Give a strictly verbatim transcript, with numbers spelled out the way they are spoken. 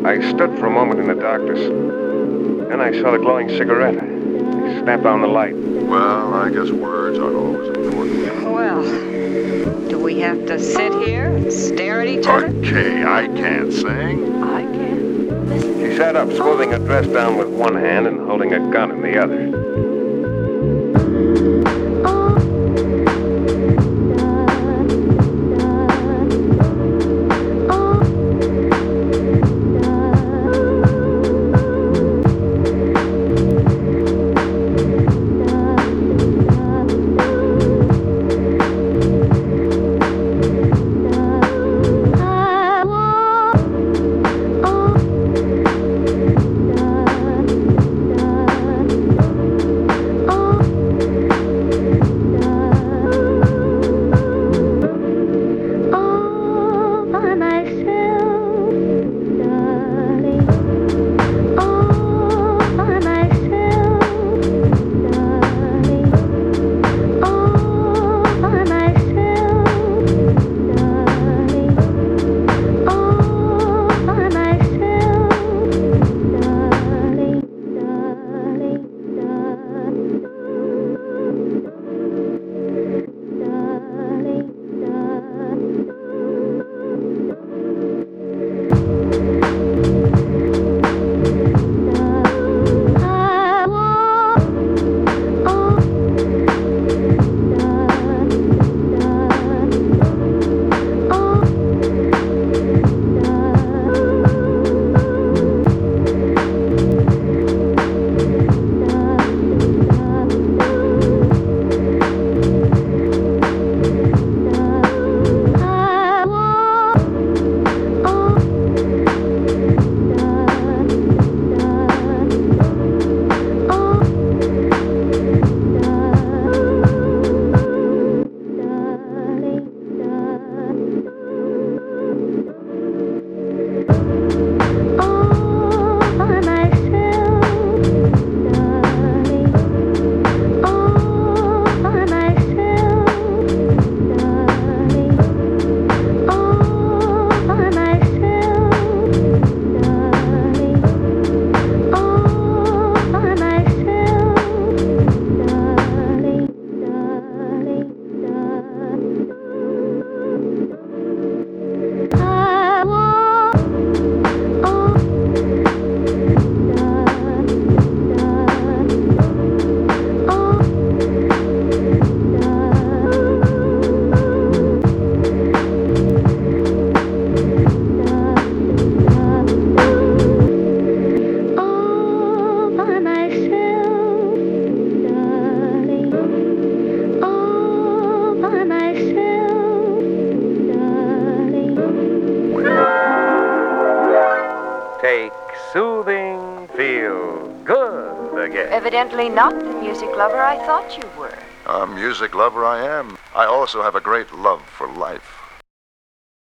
I stood for a moment in the darkness. Then I saw the glowing cigarette. I snapped on the light. Well, I guess words aren't always important. Well, do we have to sit here and stare at each other? Okay, I can't sing. I can. Listen. She sat up, smoothing her dress down with one hand and holding a gun in the other. Take soothing, feel good again. Evidently not the music lover I thought you were. A music lover I am. I also have a great love for life.